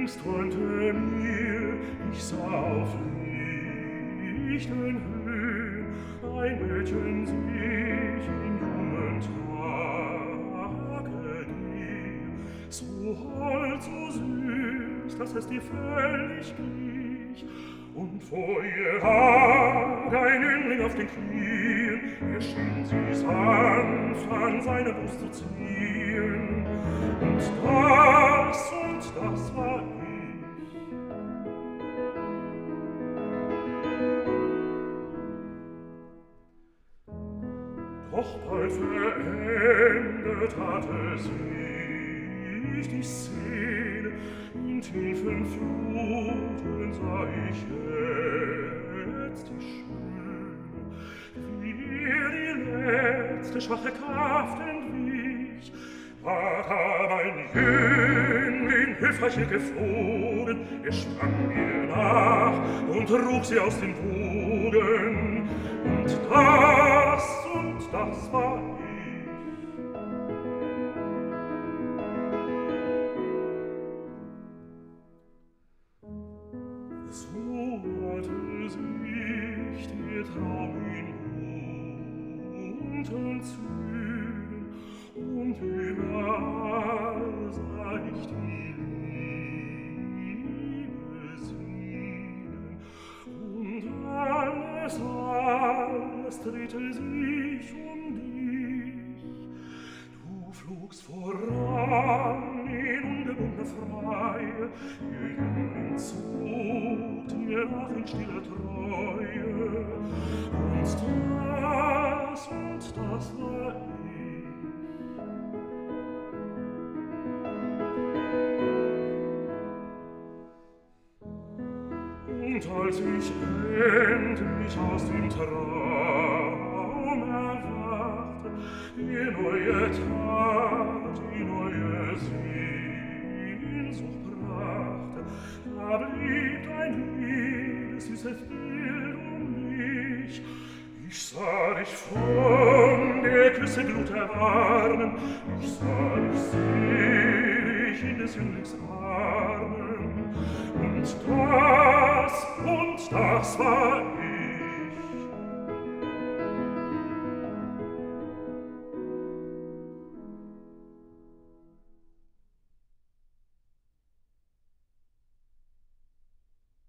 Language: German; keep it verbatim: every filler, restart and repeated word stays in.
Jüngst träumte mir, ich sah auf lichten Höhen ein Mädchen sich in jungen Tage gehen, so hold, so süß, dass es dir völlig glich. Und vor ihr lag ein Jüngling auf den Knien, er schien sie sanft an seine Brust zu ziehen. Und das, und das war ich. Doch bald verendet hatte sich die Szene, in tiefen Fluten sah ich jetzt die Schöne, wie ihr die letzte schwache Kraft entwich. Da kam ein Jüngling hilfreich ihr geflogen, er sprang mir nach und trug sie aus dem Boden. Und das, und das war ich. So hatte sich der Traum in bunten Zügen, und überall sah ich die Liebe siegen. Und alles, alles drehte sich um dich. Du flogst voran in ungebundener Freie, ihr Jüngling zog dir nach in stiller Treue. Und das, und das war ich. Und als ich endlich aus dem Traum erwachte, die neue Tat, die neue Sehnsucht brachte, da blieb ein jedes süßes Bild um mich. Ich sah dich von der Küsse Glut erwarmen, ich sah dich selig in des Jünglings Armen. Und das, und das war